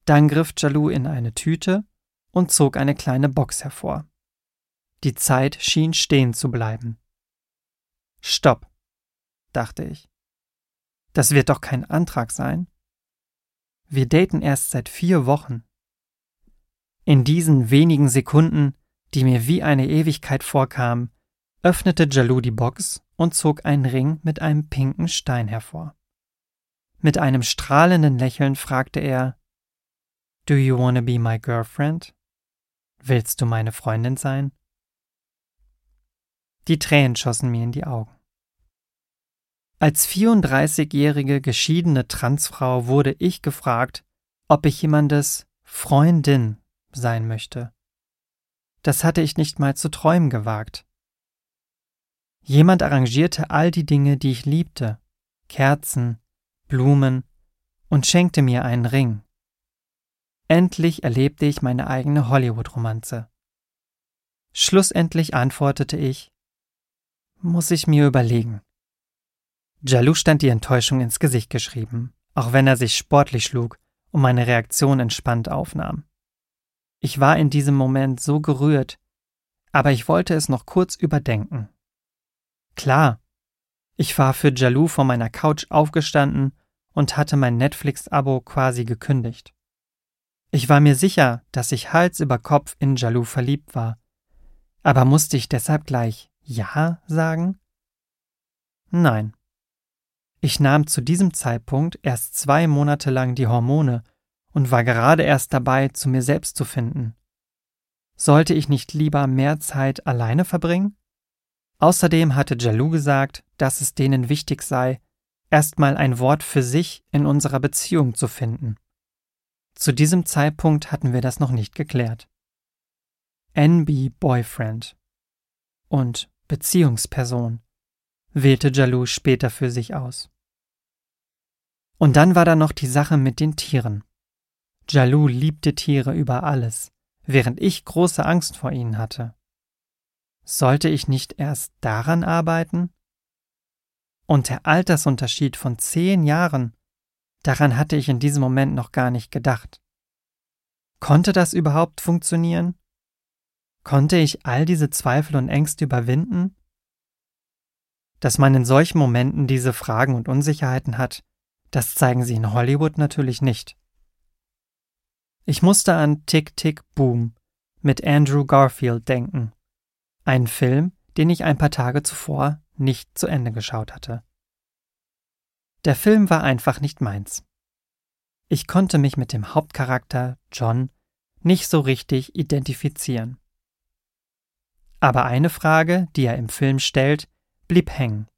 Dann griff Jalou in eine Tüte und zog eine kleine Box hervor. Die Zeit schien stehen zu bleiben. Stopp, dachte ich. Das wird doch kein Antrag sein. Wir daten erst seit 4 Wochen. In diesen wenigen Sekunden, die mir wie eine Ewigkeit vorkamen, öffnete Jalou die Box und zog einen Ring mit einem pinken Stein hervor. Mit einem strahlenden Lächeln fragte er: Do you wanna be my girlfriend? Willst du meine Freundin sein? Die Tränen schossen mir in die Augen. Als 34-jährige geschiedene Transfrau wurde ich gefragt, ob ich jemandes Freundin sein möchte. Das hatte ich nicht mal zu träumen gewagt. Jemand arrangierte all die Dinge, die ich liebte, Kerzen, Blumen, und schenkte mir einen Ring. Endlich erlebte ich meine eigene Hollywood-Romanze. Schlussendlich antwortete ich: Muss ich mir überlegen. Jalou stand die Enttäuschung ins Gesicht geschrieben, auch wenn er sich sportlich schlug und meine Reaktion entspannt aufnahm. Ich war in diesem Moment so gerührt, aber ich wollte es noch kurz überdenken. Klar, ich war für Jalou von meiner Couch aufgestanden und hatte mein Netflix-Abo quasi gekündigt. Ich war mir sicher, dass ich Hals über Kopf in Jalou verliebt war, aber musste ich deshalb gleich Ja sagen? Nein. Ich nahm zu diesem Zeitpunkt erst 2 Monate lang die Hormone und war gerade erst dabei, zu mir selbst zu finden. Sollte ich nicht lieber mehr Zeit alleine verbringen? Außerdem hatte Jalou gesagt, dass es denen wichtig sei, erstmal ein Wort für sich in unserer Beziehung zu finden. Zu diesem Zeitpunkt hatten wir das noch nicht geklärt. NB Boyfriend und Beziehungsperson wählte Jalou später für sich aus. Und dann war da noch die Sache mit den Tieren. Jalou liebte Tiere über alles, während ich große Angst vor ihnen hatte. Sollte ich nicht erst daran arbeiten? Und der Altersunterschied von 10 Jahren, daran hatte ich in diesem Moment noch gar nicht gedacht. Konnte das überhaupt funktionieren? Konnte ich all diese Zweifel und Ängste überwinden? Dass man in solchen Momenten diese Fragen und Unsicherheiten hat, das zeigen sie in Hollywood natürlich nicht. Ich musste an Tick, Tick, Boom mit Andrew Garfield denken. Einen Film, den ich ein paar Tage zuvor nicht zu Ende geschaut hatte. Der Film war einfach nicht meins. Ich konnte mich mit dem Hauptcharakter, John, nicht so richtig identifizieren. Aber eine Frage, die er im Film stellt, blieb hängen.